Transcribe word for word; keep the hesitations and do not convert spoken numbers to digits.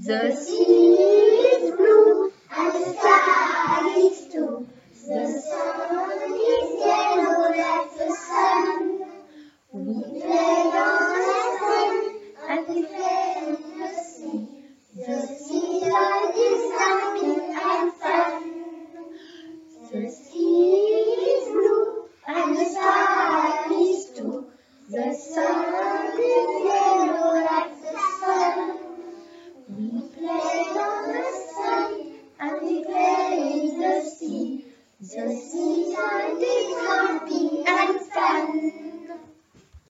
The sea is blue and the sky is too. The sun is yellow like the sun. We play on the sun and we play in the sea. The sea life is happy and fun. The sea is blue and the sky is too. The sun is yellow like the sun. We play on the sun and we play in the sea. The sea life is happy.